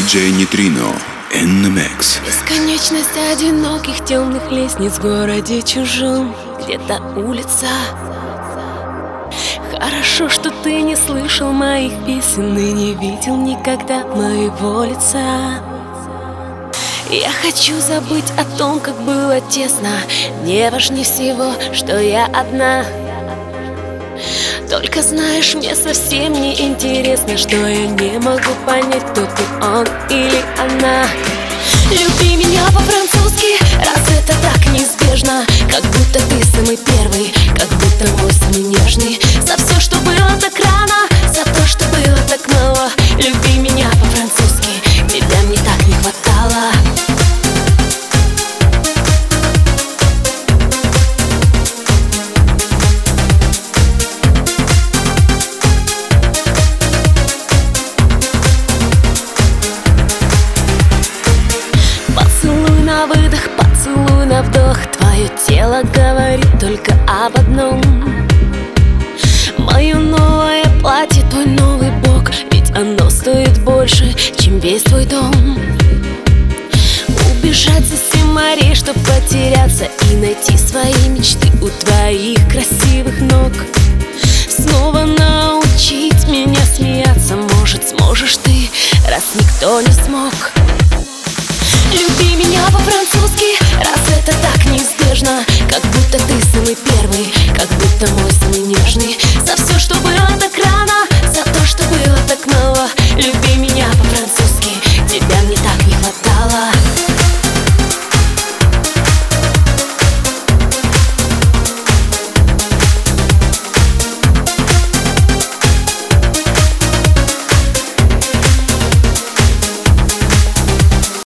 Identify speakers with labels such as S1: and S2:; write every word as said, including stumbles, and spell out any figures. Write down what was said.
S1: диджей Нейтрино in the mix.
S2: Бесконечность одиноких темных лестниц в городе чужом, где-то улица. Хорошо, что ты не слышал моих песен и не видел никогда моего лица. Я хочу забыть о том, как было тесно. Мне важнее всего, что я одна. Только знаешь, мне совсем не интересно, что я не могу понять, кто ты, он или она. Люби меня по-французски, раз это так неизбежно. Как будто ты самый первый, как будто мой самый нежный. За все, что было так рано, за то, что было так мало. Люби меня по-французски, тебя мне так не хватало. Поцелуй на выдох, поцелуй на вдох. Твое тело говорит только об одном. Мое новое платье, твой новый бок, ведь оно стоит больше, чем весь твой дом. Убежать за семь морей, чтоб потеряться и найти свои мечты у твоих красивых ног. Снова научить меня смеяться, может, сможешь ты, раз никто не смог. Люби меня по-французски, раз это так неизбежно. Как будто ты самый первый, как будто мой самый нежный. За все, что было так рано, за то, что было так мало. Люби меня по-французски.